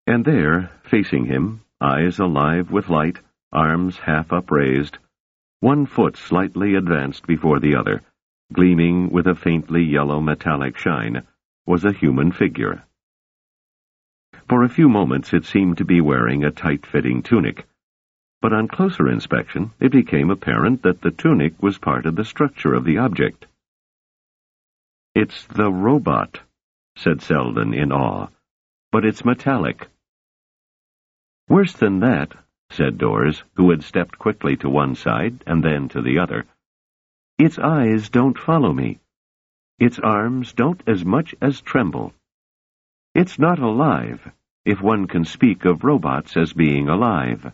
And there, facing him, eyes alive with light, arms half upraised, one foot slightly advanced before the other, gleaming with a faintly yellow metallic shine, was a human figure. For a few moments it seemed to be wearing a tight-fitting tunic, but on closer inspection it became apparent that the tunic was part of the structure of the object. "It's the robot," said Selden in awe, "but it's metallic." "Worse than that," said Dors, who had stepped quickly to one side and then to the other. "Its eyes don't follow me. Its arms don't as much as tremble. It's not alive, if one can speak of robots as being alive."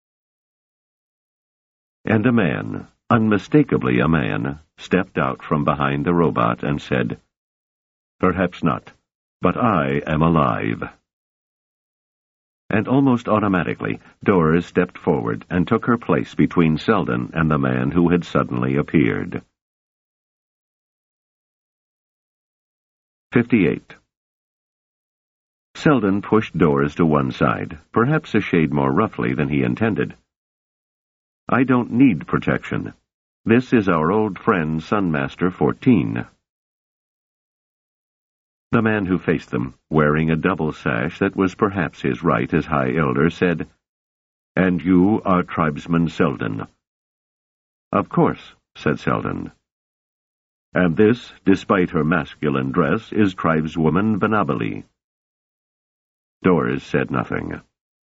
And a man, unmistakably a man, stepped out from behind the robot and said, "Perhaps not, but I am alive." And almost automatically, Dors stepped forward and took her place between Selden and the man who had suddenly appeared. 58. Selden pushed Dors to one side, perhaps a shade more roughly than he intended. "I don't need protection. This is our old friend Sunmaster 14. The man who faced them, wearing a double sash that was perhaps his right as High Elder, said, "And you are Tribesman Selden." "Of course," said Selden. "And this, despite her masculine dress, is Tribeswoman Venabili." Dors said nothing.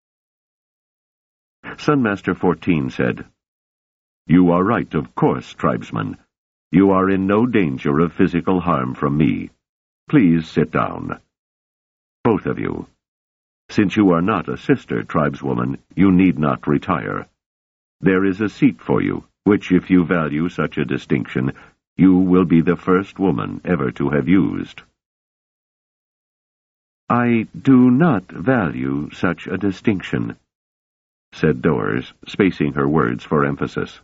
Sunmaster 14 said, "You are right, of course, Tribesman. You are in no danger of physical harm from me. Please sit down. Both of you. Since you are not a sister, Tribeswoman, you need not retire. There is a seat for you, which, if you value such a distinction, you will be the first woman ever to have used." "I do not value such a distinction," said Dors, spacing her words for emphasis.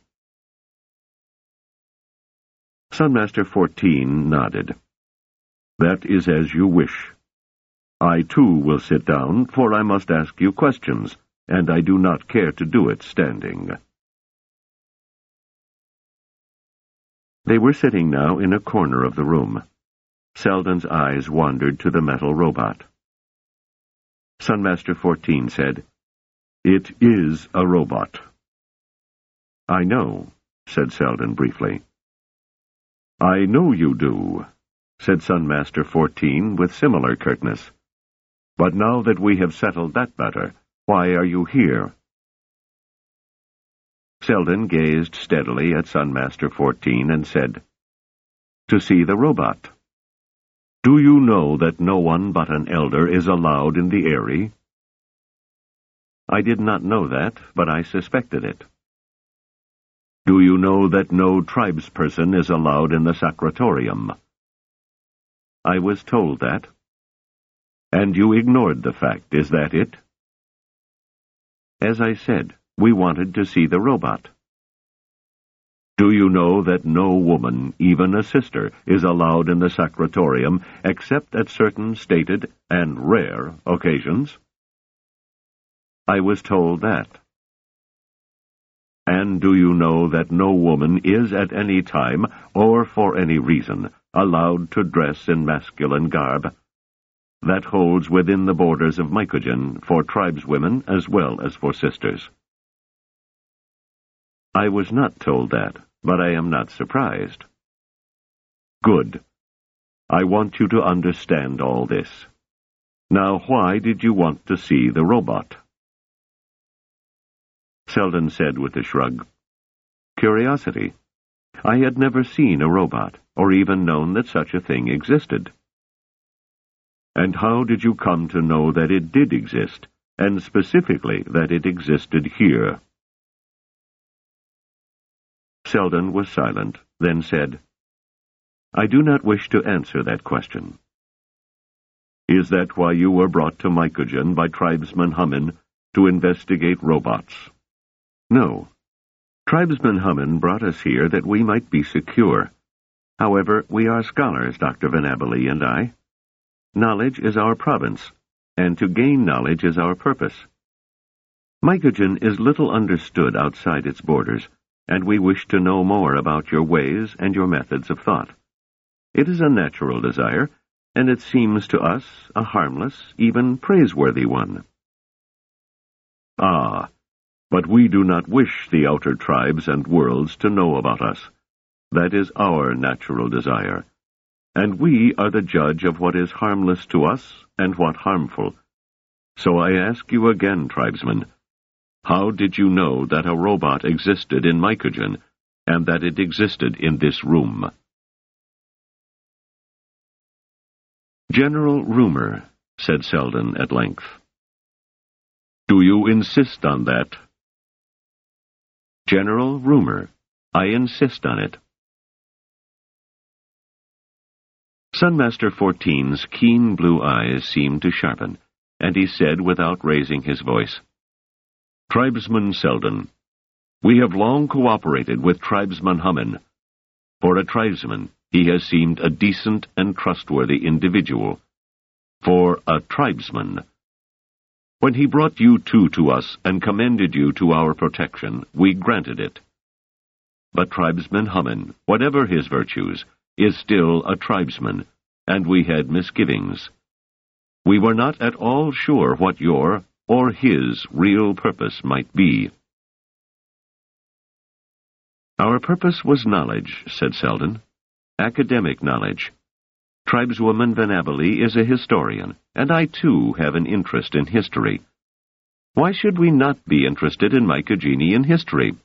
Sunmaster 14 nodded. "That is as you wish. I, too, will sit down, for I must ask you questions, and I do not care to do it standing." They were sitting now in a corner of the room. Selden's eyes wandered to the metal robot. Sunmaster 14 said, "It is a robot." "I know," said Selden briefly. "I know you do," said Sunmaster 14 with similar curtness. "But now that we have settled that matter, why are you here?" Selden gazed steadily at Sunmaster 14 and said, "To see the robot. Do you know that no one but an elder is allowed in the Eyrie?" "I did not know that, but I suspected it." "Do you know that no tribesperson is allowed in the Sacratorium?" "I was told that." "And you ignored the fact, is that it?" "As I said, we wanted to see the robot." "Do you know that no woman, even a sister, is allowed in the Sacratorium except at certain stated and rare occasions?" "I was told that." "And do you know that no woman is at any time, or for any reason, allowed to dress in masculine garb? That holds within the borders of Mycogen for tribeswomen as well as for sisters." "I was not told that, but I am not surprised." "Good. I want you to understand all this. Now, why did you want to see the robot?" Selden said with a shrug, "Curiosity. I had never seen a robot, or even known that such a thing existed." "And how did you come to know that it did exist, and specifically that it existed here?" Selden was silent, then said, "I do not wish to answer that question." "Is that why you were brought to Mycogen by Tribesman Hummin to investigate robots?" "No. Tribesman Hummin brought us here that we might be secure. However, we are scholars, Dr. Venabili and I. Knowledge is our province, and to gain knowledge is our purpose. Mycogen is little understood outside its borders, and we wish to know more about your ways and your methods of thought. It is a natural desire, and it seems to us a harmless, even praiseworthy one. Ah, but we do not wish the outer tribes and worlds to know about us. That is our natural desire, and we are the judge of what is harmless to us and what harmful. So I ask you again, tribesmen, how did you know that a robot existed in Mycogen, and that it existed in this room? General Rumor, said Selden at length. Do you insist on that? General Rumor, I insist on it. Sunmaster 14's keen blue eyes seemed to sharpen, and he said without raising his voice, Tribesman Selden, we have long cooperated with Tribesman Hummin. For a tribesman, he has seemed a decent and trustworthy individual. For a tribesman. When he brought you two to us and commended you to our protection, we granted it. But Tribesman Hummin, whatever his virtues, is still a tribesman, and we had misgivings. We were not at all sure what your or his real purpose might be. Our purpose was knowledge, said Selden. Academic knowledge. Tribeswoman Venabili is a historian, and I too have an interest in history. Why should we not be interested in Mycogenian history?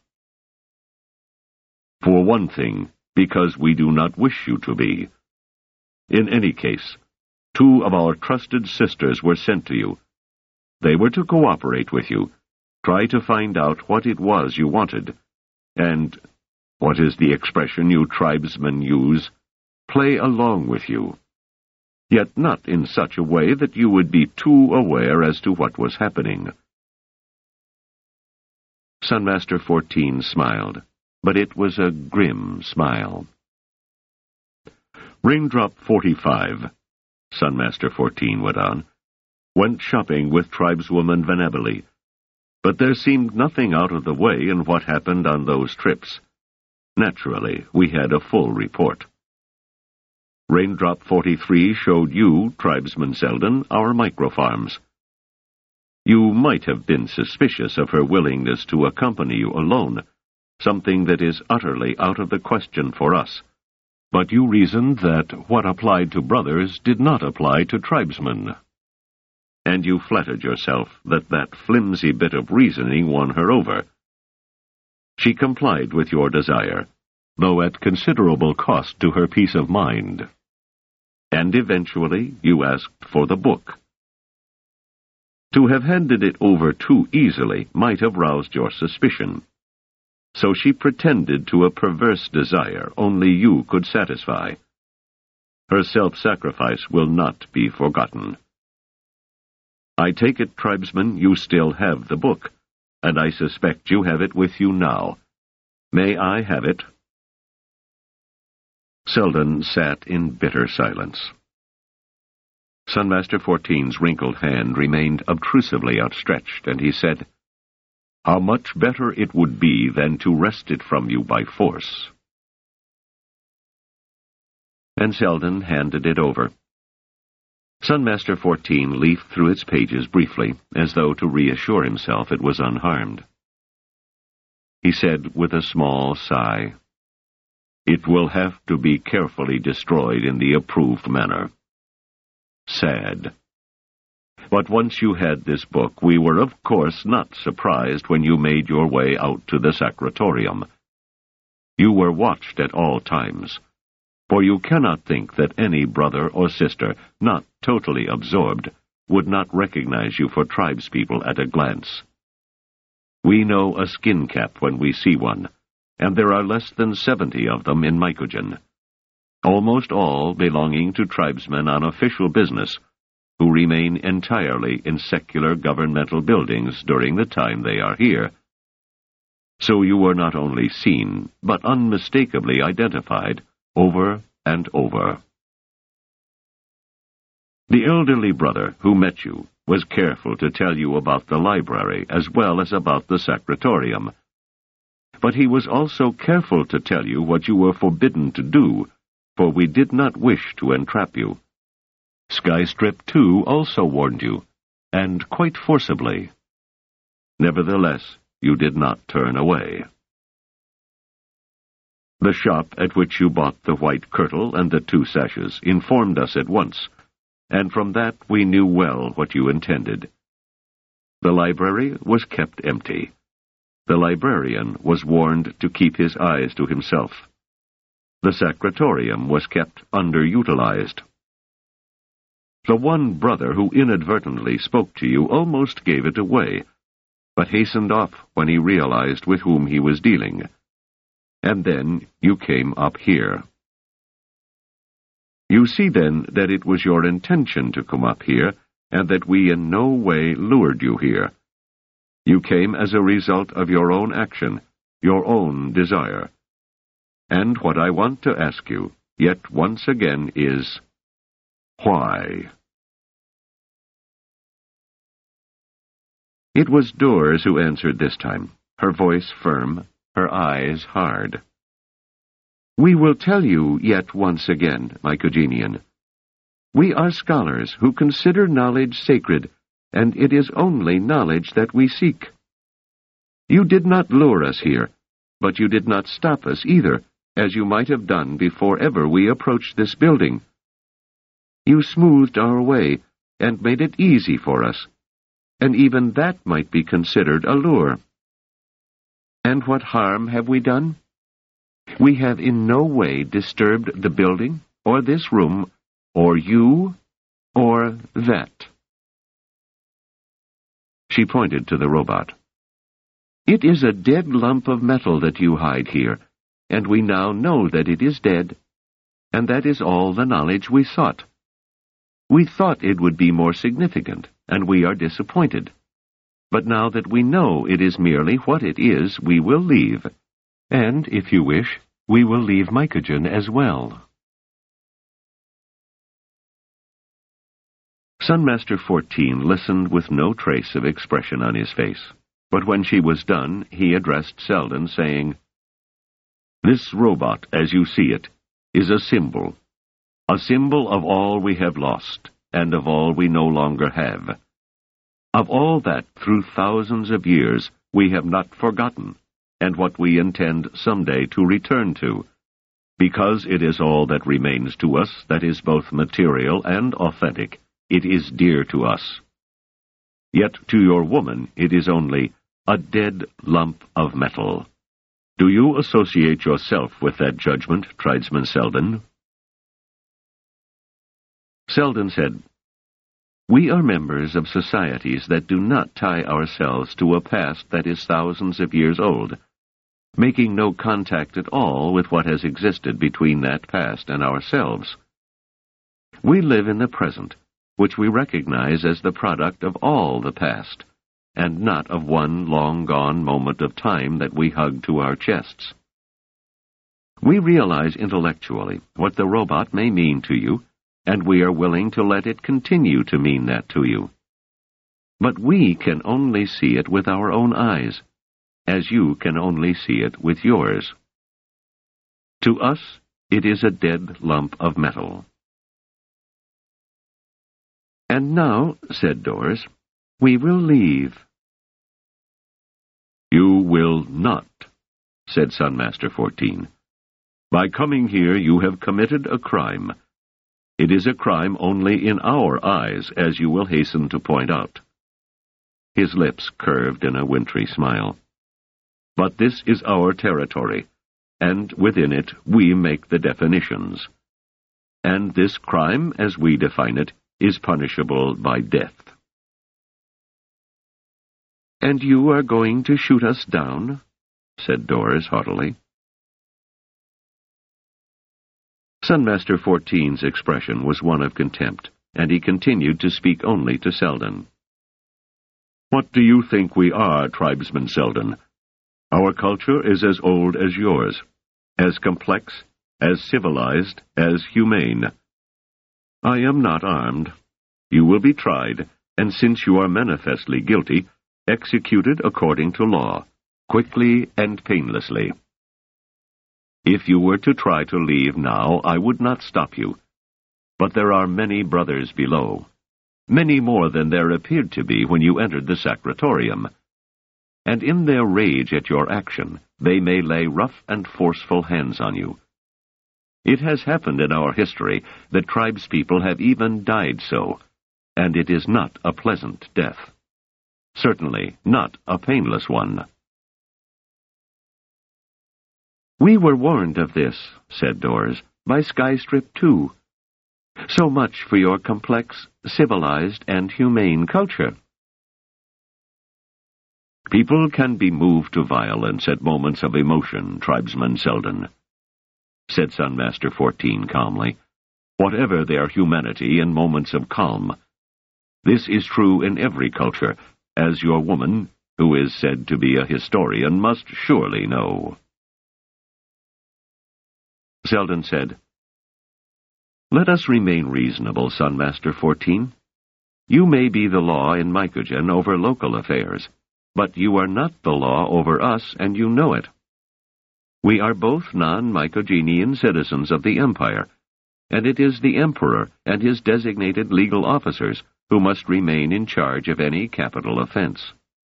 For one thing, because we do not wish you to be. In any case, 2 of our trusted sisters were sent to you. They were to cooperate with you, try to find out what it was you wanted, and, what is the expression you tribesmen use, play along with you. Yet not in such a way that you would be too aware as to what was happening. Sunmaster 14 smiled, but it was a grim smile. Ringdrop 45, Sunmaster 14 went on, went shopping with tribeswoman Venabili, but there seemed nothing out of the way in what happened on those trips. Naturally, we had a full report. Raindrop 43 showed you, Tribesman Selden, our microfarms. You might have been suspicious of her willingness to accompany you alone, something that is utterly out of the question for us. But you reasoned that what applied to brothers did not apply to tribesmen. And you flattered yourself that that flimsy bit of reasoning won her over. She complied with your desire, though at considerable cost to her peace of mind. And eventually you asked for the book. To have handed it over too easily might have roused your suspicion. So she pretended to a perverse desire only you could satisfy. Her self-sacrifice will not be forgotten. I take it, tribesmen, you still have the book, and I suspect you have it with you now. May I have it? Selden sat in bitter silence. Sunmaster 14's wrinkled hand remained obtrusively outstretched, and he said, How much better it would be than to wrest it from you by force. And Selden handed it over. Sunmaster 14 leafed through its pages briefly, as though to reassure himself it was unharmed. He said with a small sigh, It will have to be carefully destroyed in the approved manner. Sad. But once you had this book, we were of course not surprised when you made your way out to the Sacratorium. You were watched at all times, for you cannot think that any brother or sister, not totally absorbed, would not recognize you for tribespeople at a glance. We know a skin cap when we see one, and there are less than 70 of them in Mycogen, almost all belonging to tribesmen on official business, who remain entirely in secular governmental buildings during the time they are here. So you were not only seen, but unmistakably identified, over and over. The elderly brother who met you was careful to tell you about the library as well as about the secretorium. But he was also careful to tell you what you were forbidden to do, for we did not wish to entrap you. Skystrip, too, also warned you, and quite forcibly. Nevertheless, you did not turn away. The shop at which you bought the white kirtle and the 2 sashes informed us at once, and from that we knew well what you intended. The library was kept empty. The librarian was warned to keep his eyes to himself. The secretorium was kept underutilized. The one brother who inadvertently spoke to you almost gave it away, but hastened off when he realized with whom he was dealing. And then you came up here. You see, then, that it was your intention to come up here, and that we in no way lured you here. You came as a result of your own action, your own desire. And what I want to ask you, yet once again, is, why? It was Dors who answered this time, her voice firm, her eyes hard. We will tell you yet once again, Mycogenian. We are scholars who consider knowledge sacred, and it is only knowledge that we seek. You did not lure us here, but you did not stop us either, as you might have done before ever we approached this building. You smoothed our way, and made it easy for us, and even that might be considered a lure. And what harm have we done? We have in no way disturbed the building, or this room, or you, or that. She pointed to the robot. It is a dead lump of metal that you hide here, and we now know that it is dead, and that is all the knowledge we sought. We thought it would be more significant, and we are disappointed. But now that we know it is merely what it is, we will leave. And, if you wish, we will leave Mycogen as well. Sunmaster 14 listened with no trace of expression on his face. But when she was done, he addressed Selden, saying, This robot, as you see it, is a symbol of all we have lost, and of all we no longer have. Of all that, through thousands of years, we have not forgotten, and what we intend someday to return to, because it is all that remains to us that is both material and authentic. It is dear to us. Yet to your woman it is only a dead lump of metal. Do you associate yourself with that judgment, Tridesman Selden? Selden said, We are members of societies that do not tie ourselves to a past that is thousands of years old, making no contact at all with what has existed between that past and ourselves. We live in the present, which we recognize as the product of all the past, and not of one long-gone moment of time that we hug to our chests. We realize intellectually what the robot may mean to you, and we are willing to let it continue to mean that to you. But we can only see it with our own eyes, as you can only see it with yours. To us, it is a dead lump of metal. And now, said Dors, we will leave. You will not, said Sunmaster 14. By coming here, you have committed a crime. It is a crime only in our eyes, as you will hasten to point out. His lips curved in a wintry smile. But this is our territory, and within it we make the definitions. And this crime, as we define it, is punishable by death. And you are going to shoot us down? Said Dors haughtily. Sunmaster 14's expression was one of contempt, and he continued to speak only to Selden. What do you think we are, Tribesman Selden? Our culture is as old as yours, as complex, as civilized, as humane. I am not armed. You will be tried, and since you are manifestly guilty, executed according to law, quickly and painlessly. If you were to try to leave now, I would not stop you. But there are many brothers below, many more than there appeared to be when you entered the sacratorium, and in their rage at your action, they may lay rough and forceful hands on you. It has happened in our history that tribespeople have even died so, and it is not a pleasant death. Certainly not a painless one. We were warned of this, said Dors, by Skystrip too. So much for your complex, civilized, and humane culture. People can be moved to violence at moments of emotion, Tribesman Selden, said Sunmaster 14 calmly, whatever their humanity in moments of calm. This is true in every culture, as your woman, who is said to be a historian, must surely know. Selden said, Let us remain reasonable, Sunmaster 14. You may be the law in Mycogen over local affairs, but you are not the law over us, and you know it. We are both non-Mycogenian citizens of the Empire, and it is the Emperor and his designated legal officers who must remain in charge of any capital offense.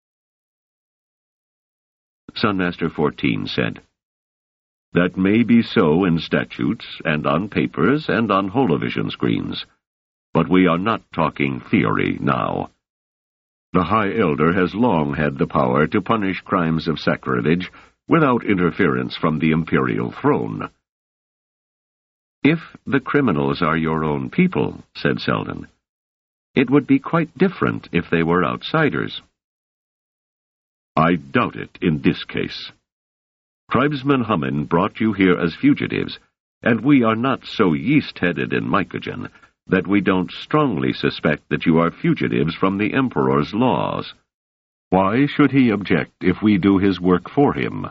Sunmaster 14 said, That may be so in statutes, and on papers, and on holovision screens, but we are not talking theory now. The High Elder has long had the power to punish crimes of sacrilege without interference from the imperial throne. If the criminals are your own people, said Selden, it would be quite different if they were outsiders. I doubt it in this case. Tribesman Hummin brought you here as fugitives, and we are not so yeast-headed in Mycogen that we don't strongly suspect that you are fugitives from the Emperor's laws. Why should he object if we do his work for him?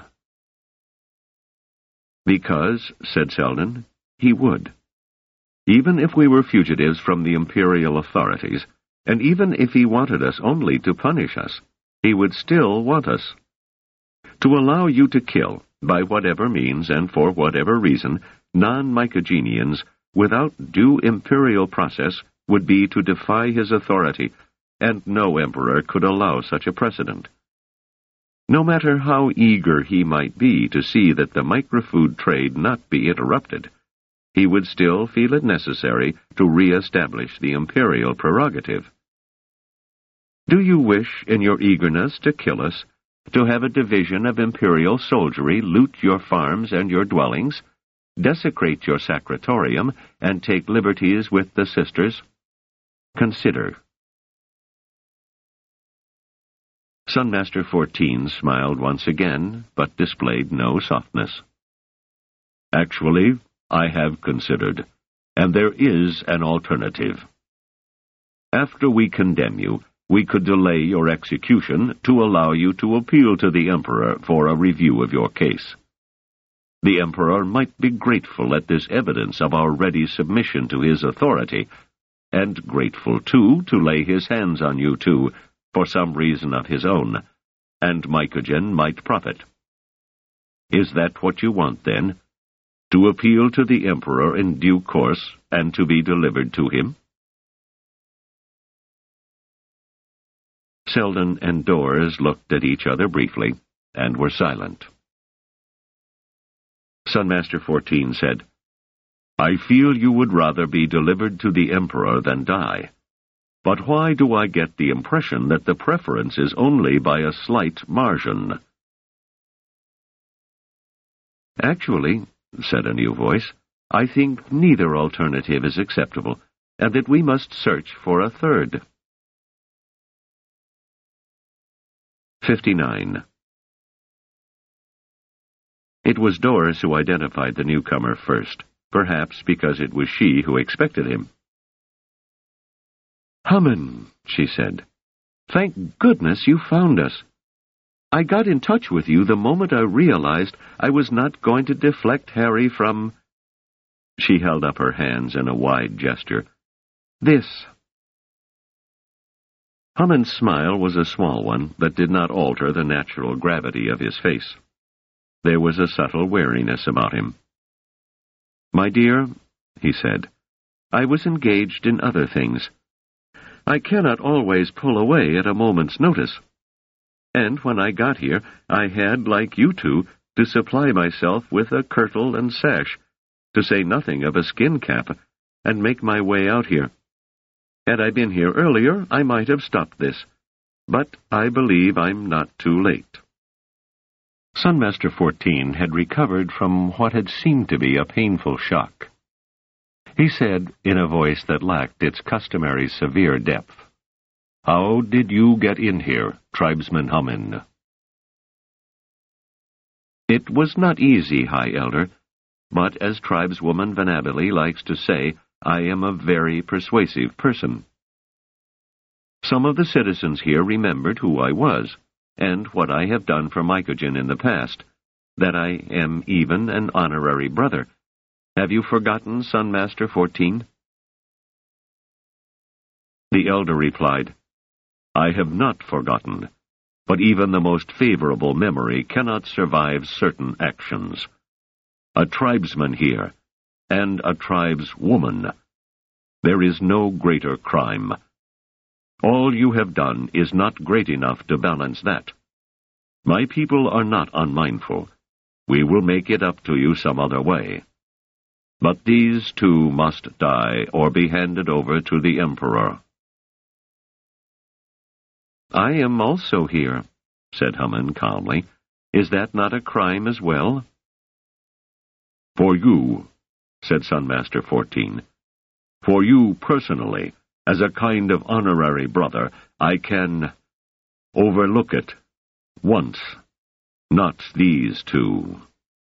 Because, said Selden, he would. Even if we were fugitives from the imperial authorities, and even if he wanted us only to punish us, he would still want us. To allow you to kill, by whatever means and for whatever reason, non-Mycogenians without due imperial process would be to defy his authority, and no emperor could allow such a precedent. No matter how eager he might be to see that the microfood trade not be interrupted, he would still feel it necessary to re-establish the imperial prerogative. Do you wish, in your eagerness to kill us, to have a division of imperial soldiery loot your farms and your dwellings, desecrate your sacratorium, and take liberties with the sisters? Consider. Sunmaster 14 smiled once again, but displayed no softness. Actually, I have considered, and there is an alternative. After we condemn you, we could delay your execution to allow you to appeal to the Emperor for a review of your case. The Emperor might be grateful at this evidence of our ready submission to his authority, and grateful, too, to lay his hands on you, too, for some reason of his own, and Mycogen might profit. Is that what you want, then? To appeal to the Emperor in due course, and to be delivered to him? Selden and Dors looked at each other briefly, and were silent. Sunmaster 14 said, I feel you would rather be delivered to the Emperor than die. But why do I get the impression that the preference is only by a slight margin? Actually, said a new voice, I think neither alternative is acceptable, and that we must search for a third. 59. It was Dors who identified the newcomer first, perhaps because it was she who expected him. Hummin, she said, thank goodness you found us. I got in touch with you the moment I realized I was not going to deflect Harry from... She held up her hands in a wide gesture. This. Haman's smile was a small one that did not alter the natural gravity of his face. There was a subtle wariness about him. "My dear," he said, "I was engaged in other things. I cannot always pull away at a moment's notice. And when I got here, I had, like you two, to supply myself with a kirtle and sash, to say nothing of a skin cap, and make my way out here. Had I been here earlier, I might have stopped this, but I believe I'm not too late." Sunmaster 14 had recovered from what had seemed to be a painful shock. He said, in a voice that lacked its customary severe depth, "How did you get in here, Tribesman Haman?" "It was not easy, High Elder, but as Tribeswoman Venabili likes to say, I am a very persuasive person. Some of the citizens here remembered who I was, and what I have done for Mycogen in the past, that I am even an honorary brother. Have you forgotten, Sunmaster 14? The elder replied, "I have not forgotten, but even the most favorable memory cannot survive certain actions. A tribesman here, and a tribeswoman. There is no greater crime. All you have done is not great enough to balance that. My people are not unmindful. We will make it up to you some other way. But these two must die or be handed over to the Emperor." "I am also here," said Haman calmly. "Is that not a crime as well?" "For you," said Sunmaster 14, "for you personally, as a kind of honorary brother, I can overlook it. Once, not these two."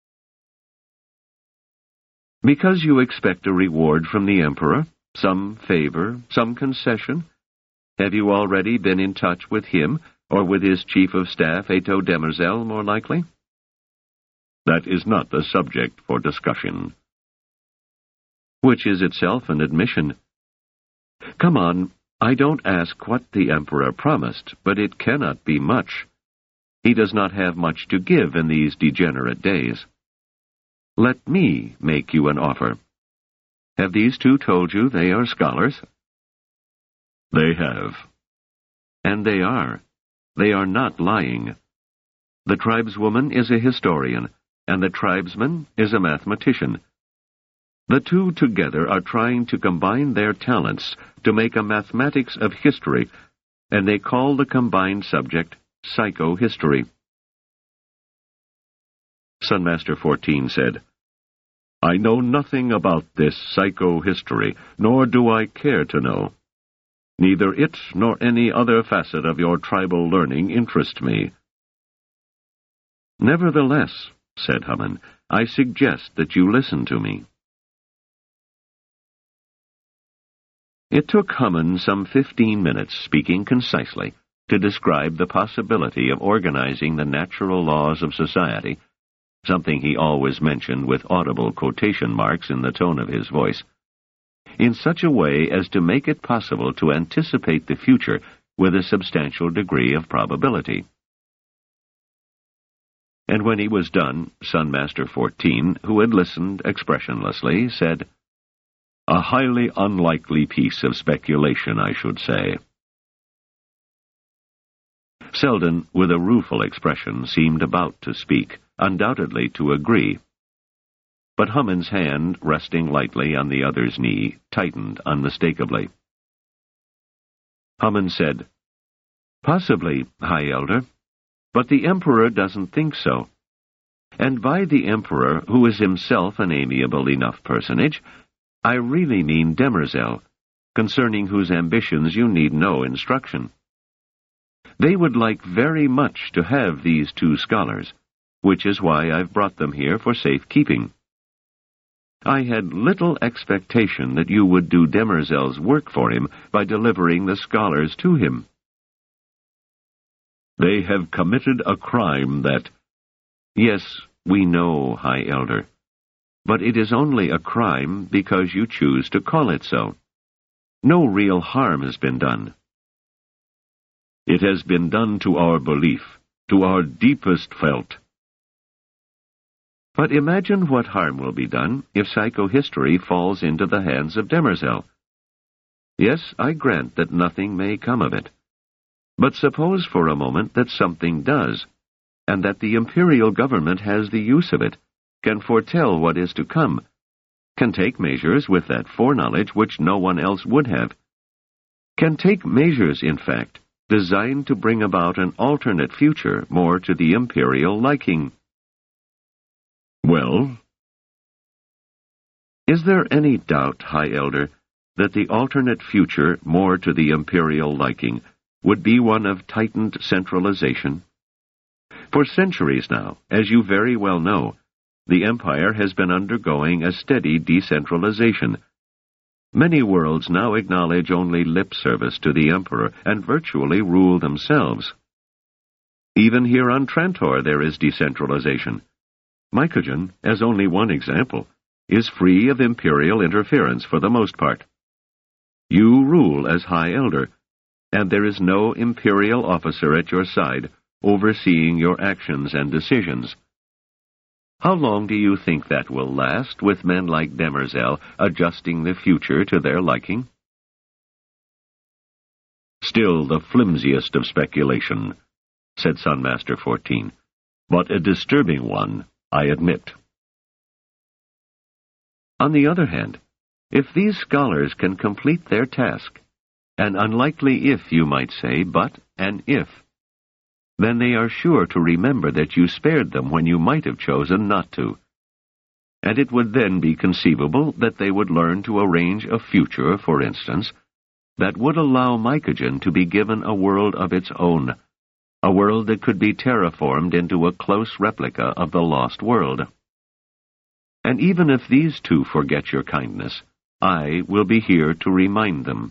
"Because you expect a reward from the Emperor? Some favor, some concession? Have you already been in touch with him, or with his chief of staff, Ato Demerzel, more likely?" "That is not the subject for discussion." "Which is itself an admission. Come on, I don't ask what the Emperor promised, but it cannot be much. He does not have much to give in these degenerate days. Let me make you an offer. Have these two told you they are scholars?" "They have." "And they are. They are not lying. The tribeswoman is a historian, and the tribesman is a mathematician. The two together are trying to combine their talents to make a mathematics of history, and they call the combined subject psychohistory." Sunmaster 14 said, "I know nothing about this psychohistory, nor do I care to know. Neither it nor any other facet of your tribal learning interests me." "Nevertheless," said Haman, "I suggest that you listen to me." It took Haman some 15 minutes, speaking concisely, to describe the possibility of organizing the natural laws of society, something he always mentioned with audible quotation marks in the tone of his voice, in such a way as to make it possible to anticipate the future with a substantial degree of probability. And when he was done, Sunmaster 14, who had listened expressionlessly, said, "A highly unlikely piece of speculation, I should say." Selden, with a rueful expression, seemed about to speak, undoubtedly to agree. But Haman's hand, resting lightly on the other's knee, tightened unmistakably. Haman said, "Possibly, High Elder, but the Emperor doesn't think so. And by the Emperor, who is himself an amiable enough personage, I really mean Demerzel, concerning whose ambitions you need no instruction. They would like very much to have these two scholars, which is why I've brought them here for safekeeping. I had little expectation that you would do Demerzel's work for him by delivering the scholars to him." "They have committed a crime that—" "Yes, we know, High Elder. But it is only a crime because you choose to call it so. No real harm has been done." It has been done to our belief, to our deepest felt. But imagine what harm will be done if psychohistory falls into the hands of Demerzel. Yes, I grant that nothing may come of it. But suppose for a moment that something does, and that the imperial government has the use of it, can foretell what is to come, can take measures with that foreknowledge which no one else would have, can take measures, in fact, designed to bring about an alternate future more to the imperial liking. Well? Is there any doubt, High Elder, that the alternate future more to the imperial liking would be one of tightened centralization? For centuries now, as you very well know, the empire has been undergoing a steady decentralization. Many worlds now acknowledge only lip service to the emperor and virtually rule themselves. Even here on Trantor there is decentralization. Mycogen, as only one example, is free of imperial interference for the most part. You rule as High Elder, and there is no imperial officer at your side overseeing your actions and decisions. How long do you think that will last, with men like Demerzel adjusting the future to their liking? Still the flimsiest of speculation, said Sunmaster 14, but a disturbing one, I admit. On the other hand, if these scholars can complete their task, an unlikely if, you might say, but an if, then they are sure to remember that you spared them when you might have chosen not to. And it would then be conceivable that they would learn to arrange a future, for instance, that would allow Mycogen to be given a world of its own, a world that could be terraformed into a close replica of the lost world. And even if these two forget your kindness, I will be here to remind them.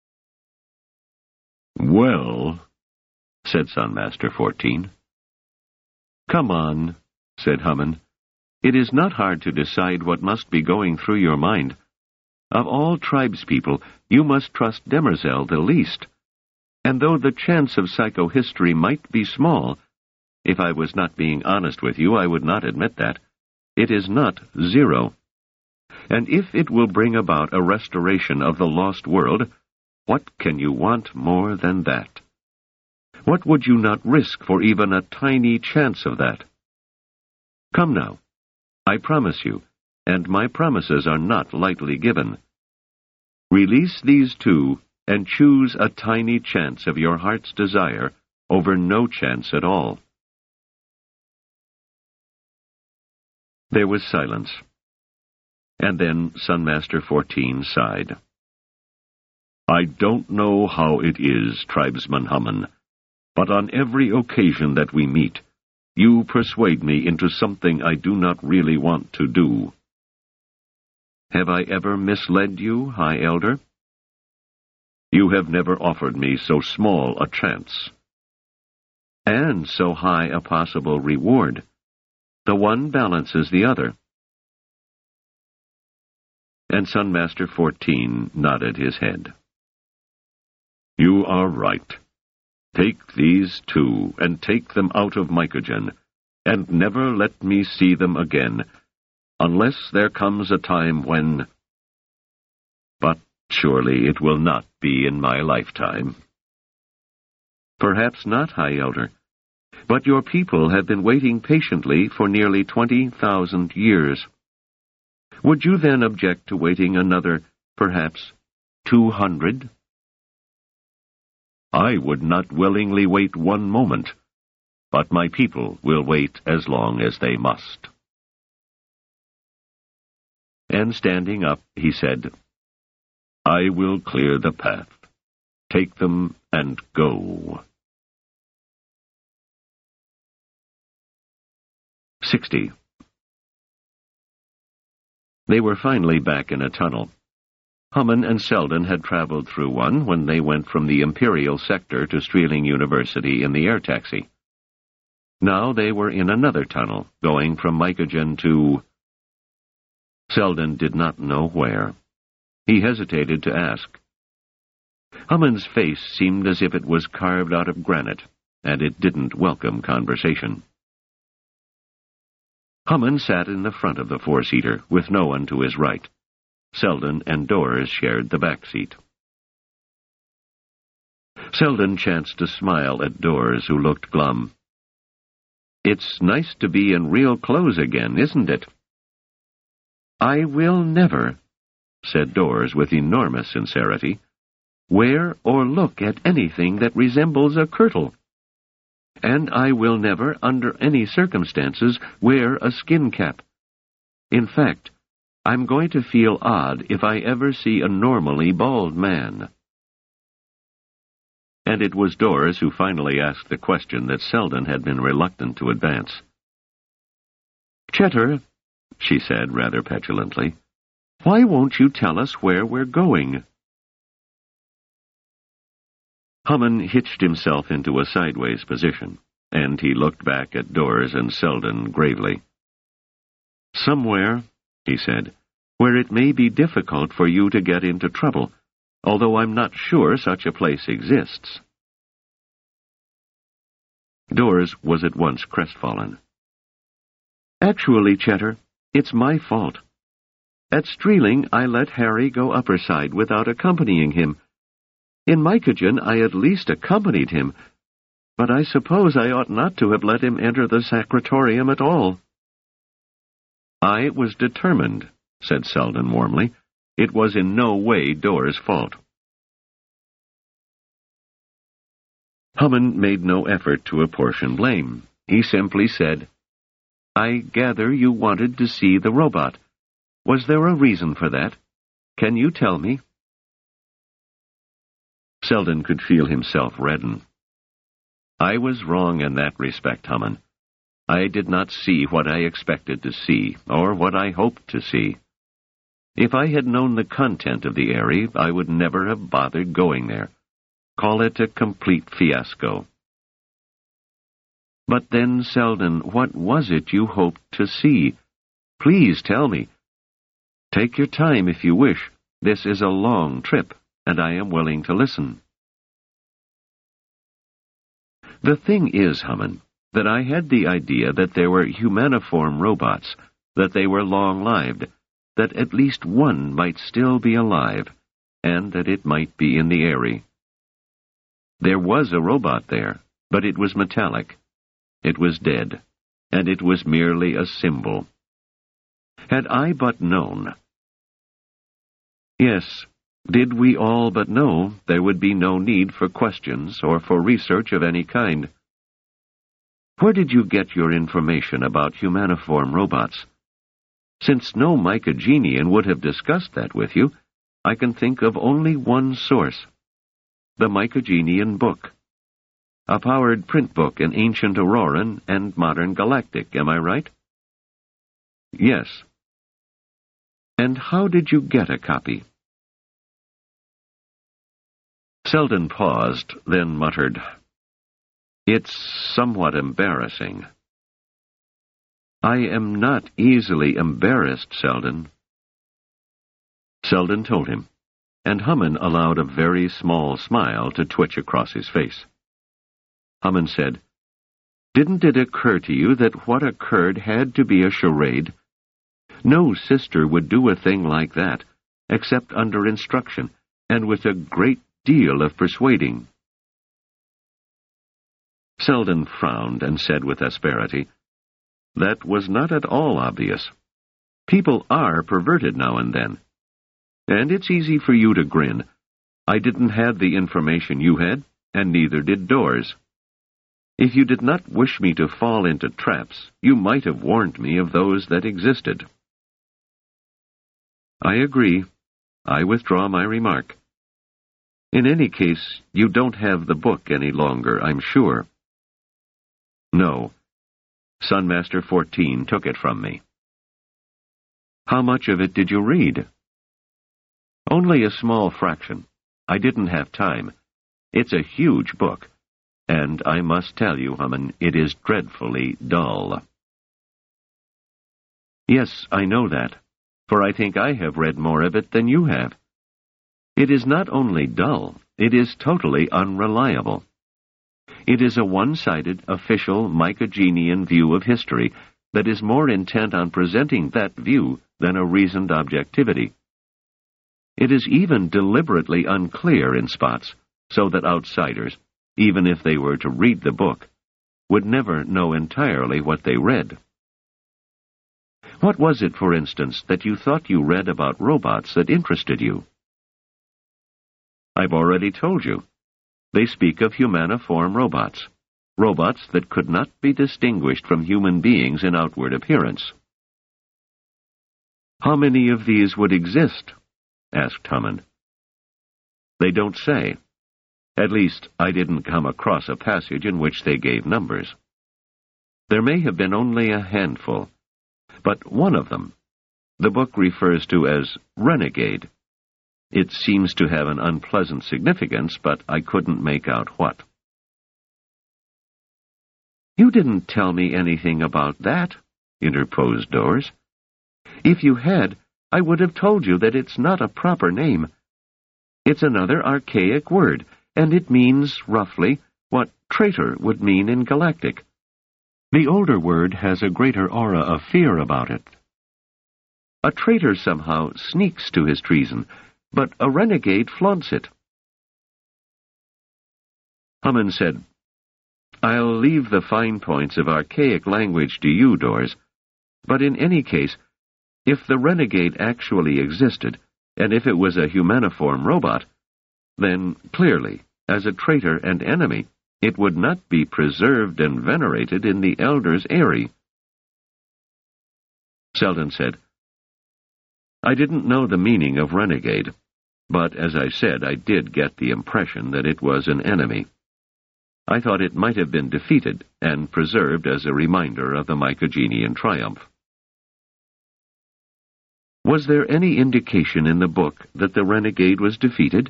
Well, said Sunmaster 14. Come on, said Hummin. It is not hard to decide what must be going through your mind. Of all tribespeople, you must trust Demerzel the least. And though the chance of psychohistory might be small, if I was not being honest with you, I would not admit that, it is not zero. And if it will bring about a restoration of the lost world, what can you want more than that? What would you not risk for even a tiny chance of that? Come now, I promise you, and my promises are not lightly given. Release these two, and choose a tiny chance of your heart's desire over no chance at all. There was silence, and then Sunmaster 14 sighed. I don't know how it is, Tribesman Hummin, but on every occasion that we meet, you persuade me into something I do not really want to do. Have I ever misled you, High Elder? You have never offered me so small a chance. And so high a possible reward. The one balances the other. And Sunmaster 14 nodded his head. You are right. Take these two, and take them out of Mycogen, and never let me see them again, unless there comes a time when... But surely it will not be in my lifetime. Perhaps not, High Elder, but your people have been waiting patiently for nearly 20,000 years. Would you then object to waiting another, perhaps, 200? I would not willingly wait one moment, but my people will wait as long as they must. And standing up, he said, I will clear the path. Take them and go. 60. They were finally back in a tunnel. Hummin and Selden had traveled through one when they went from the Imperial sector to Streeling University in the air taxi. Now they were in another tunnel, going from Mycogen to... Selden did not know where. He hesitated to ask. Hummon's face seemed as if it was carved out of granite, and it didn't welcome conversation. Hummon sat in the front of the four-seater, with no one to his right. Selden and Dors shared the back seat. Selden chanced to smile at Dors, who looked glum. "It's nice to be in real clothes again, isn't it?" "I will never," said Dors with enormous sincerity, "wear or look at anything that resembles a kirtle. And I will never, under any circumstances, wear a skin cap. In fact, I'm going to feel odd if I ever see a normally bald man." And it was Dors who finally asked the question that Selden had been reluctant to advance. "Chetter," she said rather petulantly, "why won't you tell us where we're going?" Hummon hitched himself into a sideways position, and he looked back at Dors and Selden gravely. "Somewhere," he said, "where it may be difficult for you to get into trouble, although I'm not sure such a place exists." Dors was at once crestfallen. "Actually, Chetter, it's my fault. At Streeling, I let Harry go upperside without accompanying him. In Mycogen, I at least accompanied him, but I suppose I ought not to have let him enter the sacratorium at all." "I was determined," said Selden warmly. "It was in no way Dors' fault." Hummon made no effort to apportion blame. He simply said, "I gather you wanted to see the robot. Was there a reason for that? Can you tell me?" Selden could feel himself redden. "I was wrong in that respect, Hummon. I did not see what I expected to see, or what I hoped to see. If I had known the content of the Eyrie, I would never have bothered going there. Call it a complete fiasco." "But then, Selden, what was it you hoped to see? Please tell me. Take your time if you wish. This is a long trip, and I am willing to listen." "The thing is, Hummon, that I had the idea that there were humaniform robots, that they were long-lived, that at least one might still be alive, and that it might be in the Eyrie. There was a robot there, but it was metallic. It was dead, and it was merely a symbol. Had I but known—" "Yes, did we all but know, there would be no need for questions or for research of any kind. Where did you get your information about humaniform robots? Since no Mycogenian would have discussed that with you, I can think of only one source. The Mycogenian book. A powered print book in ancient Auroran and modern Galactic, am I right?" "Yes." "And how did you get a copy?" Selden paused, then muttered, "It's somewhat embarrassing." "I am not easily embarrassed, Selden." Selden told him, and Hummon allowed a very small smile to twitch across his face. Hummon said, "Didn't it occur to you that what occurred had to be a charade? No sister would do a thing like that, except under instruction, and with a great deal of persuading." Selden frowned and said with asperity, "That was not at all obvious. People are perverted now and then. And it's easy for you to grin. I didn't have the information you had, and neither did Dors. If you did not wish me to fall into traps, you might have warned me of those that existed." "I agree. I withdraw my remark. In any case, you don't have the book any longer, I'm sure." "No. Sunmaster 14 took it from me." "How much of it did you read?" "Only a small fraction. I didn't have time. It's a huge book, and I must tell you, Hummon, it is dreadfully dull." "Yes, I know that, for I think I have read more of it than you have. It is not only dull, it is totally unreliable. It is a one-sided, official, Mycogenian view of history that is more intent on presenting that view than a reasoned objectivity. It is even deliberately unclear in spots, so that outsiders, even if they were to read the book, would never know entirely what they read. What was it, for instance, that you thought you read about robots that interested you? I've already told you. They speak of humaniform robots, robots that could not be distinguished from human beings in outward appearance. How many of these would exist? Asked Hammond. They don't say. At least, I didn't come across a passage in which they gave numbers. There may have been only a handful, but one of them, the book refers to as renegade. It seems to have an unpleasant significance, but I couldn't make out what. You didn't tell me anything about that, interposed Dors. If you had, I would have told you that it's not a proper name. It's another archaic word, and it means, roughly, what traitor would mean in Galactic. The older word has a greater aura of fear about it. A traitor somehow sneaks to his treason, but a renegade flaunts it. Hammond said, I'll leave the fine points of archaic language to you, Dors, but in any case, if the renegade actually existed, and if it was a humaniform robot, then clearly, as a traitor and enemy, it would not be preserved and venerated in the Elders' Eyrie. Selden said, I didn't know the meaning of renegade, but as I said, I did get the impression that it was an enemy. I thought it might have been defeated and preserved as a reminder of the Mycogenian triumph. Was there any indication in the book that the renegade was defeated?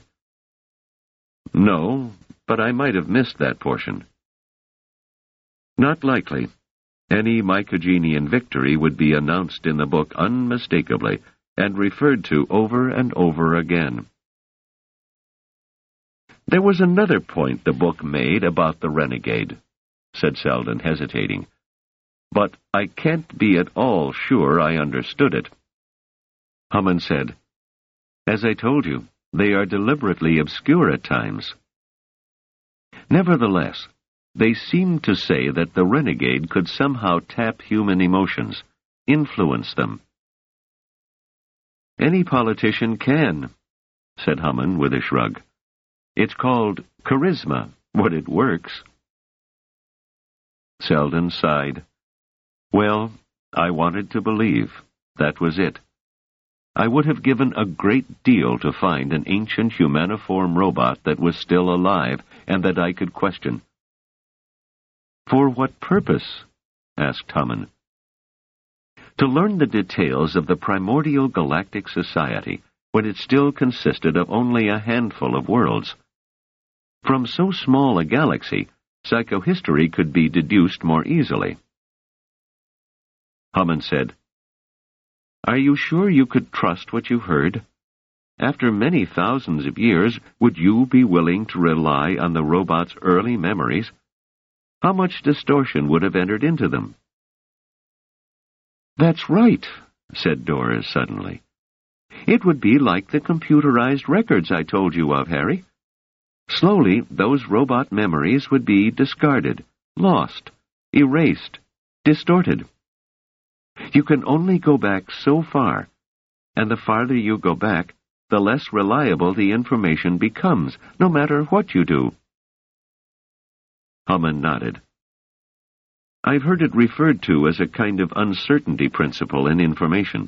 No, but I might have missed that portion. Not likely. Any Mycogenian victory would be announced in the book unmistakably and referred to over and over again. There was another point the book made about the renegade, said Selden, hesitating, but I can't be at all sure I understood it. Hammond said, As I told you, they are deliberately obscure at times. Nevertheless, they seem to say that the renegade could somehow tap human emotions, influence them. Any politician can, said Hammond with a shrug. It's called charisma, when it works. Selden sighed. Well, I wanted to believe. That was it. I would have given a great deal to find an ancient humaniform robot that was still alive and that I could question. For what purpose? Asked Hammond. To learn the details of the primordial galactic society when it still consisted of only a handful of worlds. From so small a galaxy, psychohistory could be deduced more easily. Hammond said, Are you sure you could trust what you heard? After many thousands of years, would you be willing to rely on the robot's early memories? How much distortion would have entered into them? That's right, said Dors suddenly. It would be like the computerized records I told you of, Harry. Slowly, those robot memories would be discarded, lost, erased, distorted. You can only go back so far, and the farther you go back, the less reliable the information becomes, no matter what you do. Hammond nodded. I've heard it referred to as a kind of uncertainty principle in information.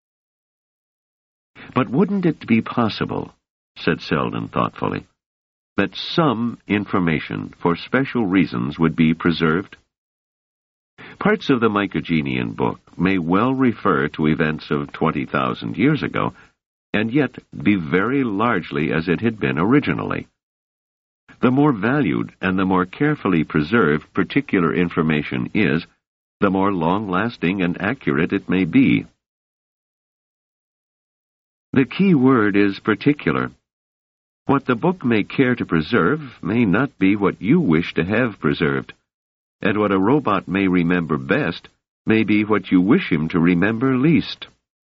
But wouldn't it be possible, said Selden thoughtfully, that some information, for special reasons, would be preserved? Parts of the Mycogenian book may well refer to events of 20,000 years ago, and yet be very largely as it had been originally. The more valued and the more carefully preserved particular information is, the more long-lasting and accurate it may be. The key word is particular. What the book may care to preserve may not be what you wish to have preserved, and what a robot may remember best may be what you wish him to remember least.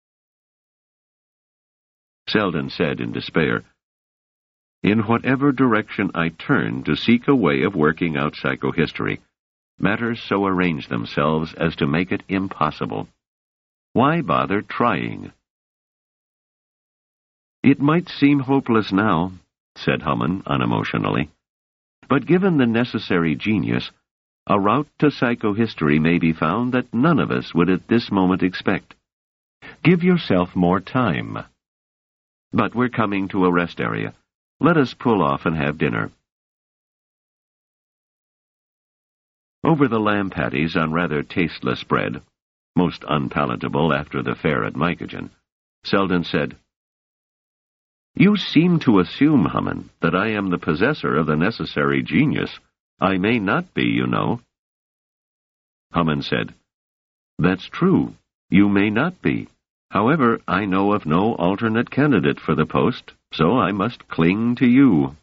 Selden said in despair, "In whatever direction I turn to seek a way of working out psychohistory, matters so arrange themselves as to make it impossible. Why bother trying?" "It might seem hopeless now," said Hamann unemotionally, "but given the necessary genius, a route to psychohistory may be found that none of us would at this moment expect. Give yourself more time. But we're coming to a rest area. Let us pull off and have dinner." Over the lamb patties on rather tasteless bread, most unpalatable after the fare at Mycogen, Selden said, "You seem to assume, Hamann, that I am the possessor of the necessary genius. I may not be, you know." Hamann said, "That's true. You may not be. However, I know of no alternate candidate for the post, so I must cling to you."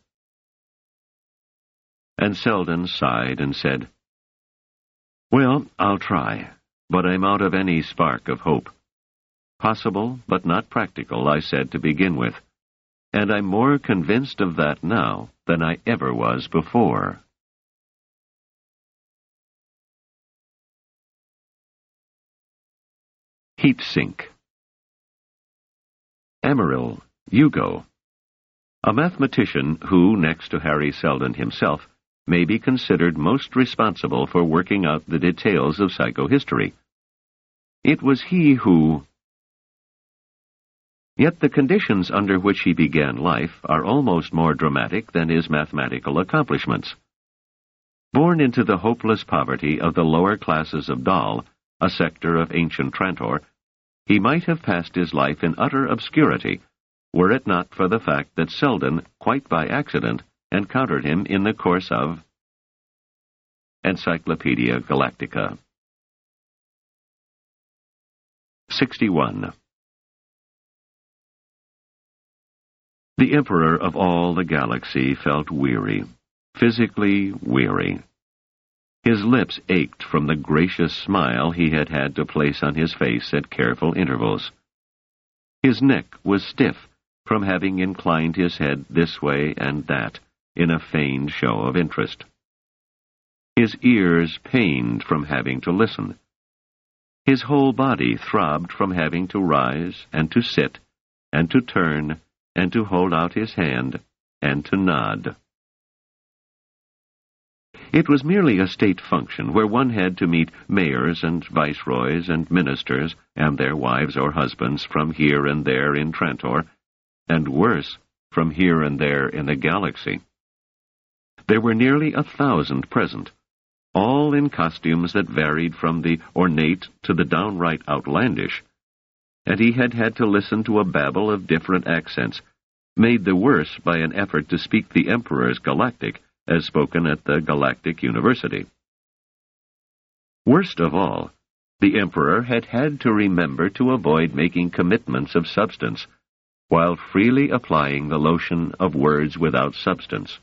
And Selden sighed and said, "Well, I'll try, but I'm out of any spark of hope. Possible, but not practical, I said to begin with, and I'm more convinced of that now than I ever was before." Heat sink. Amaryl, Hugo. A mathematician who, next to Harry Selden himself, may be considered most responsible for working out the details of psychohistory. It was he who... Yet the conditions under which he began life are almost more dramatic than his mathematical accomplishments. Born into the hopeless poverty of the lower classes of Dal, a sector of ancient Trantor, he might have passed his life in utter obscurity, were it not for the fact that Selden, quite by accident, encountered him in the course of Encyclopedia Galactica. 61. The Emperor of all the galaxy felt weary, physically weary. His lips ached from the gracious smile he had had to place on his face at careful intervals. His neck was stiff from having inclined his head this way and that in a feigned show of interest. His ears pained from having to listen. His whole body throbbed from having to rise and to sit and to turn and to hold out his hand and to nod. It was merely a state function where one had to meet mayors and viceroys and ministers and their wives or husbands from here and there in Trantor, and worse, from here and there in the galaxy. There were nearly 1,000 present, all in costumes that varied from the ornate to the downright outlandish, and he had had to listen to a babble of different accents, made the worse by an effort to speak the Emperor's Galactic, as spoken at the Galactic University. Worst of all, the Emperor had had to remember to avoid making commitments of substance, while freely applying the lotion of words without substance.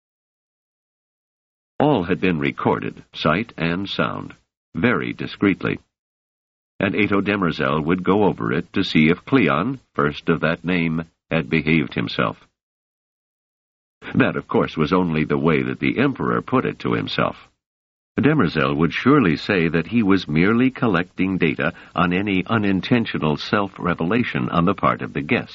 All had been recorded, sight and sound, very discreetly, and Ato Demerzel would go over it to see if Cleon, first of that name, had behaved himself. That, of course, was only the way that the Emperor put it to himself. Demerzel would surely say that he was merely collecting data on any unintentional self-revelation on the part of the guest.